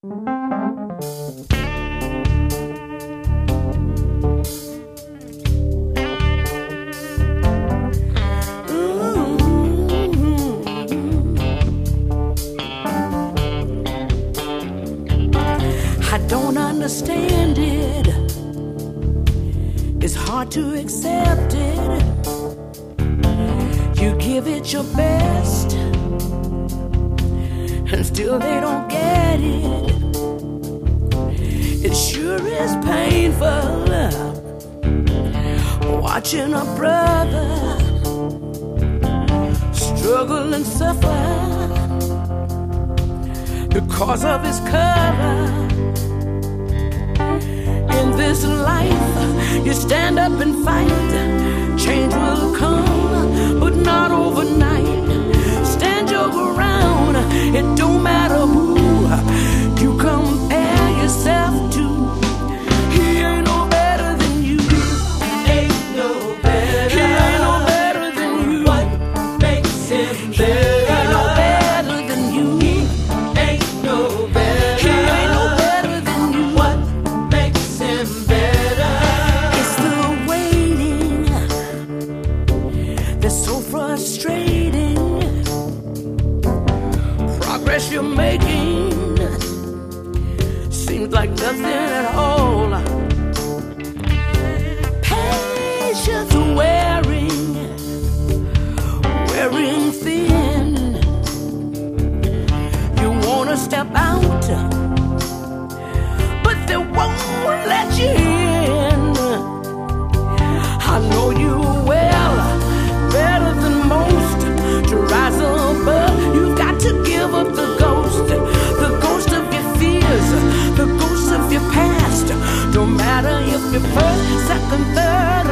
I don't understand it. It's hard to accept it. You give it your best, and still they don't get it. It sure is painful watching a brother struggle and suffer because of his color. In this life, you stand up and fight. Change will come, but not overnight. Stand your ground. It don't matter who you compare yourself to. He ain't no better than you. Ain't no better. He ain't no better than you. What makes him better? He ain't no better than you. Ain't no better. He ain't no better than you. What makes him better? It's the waiting that's so frustrating. Progress you're making seems like nothing at all. Patience wearing thin. You wanna step out, but they won't let you in. I know you well, better than most. To rise above, you've got to give up the ghost of your fears, the ghost of your past. No matter if you're first, second, third,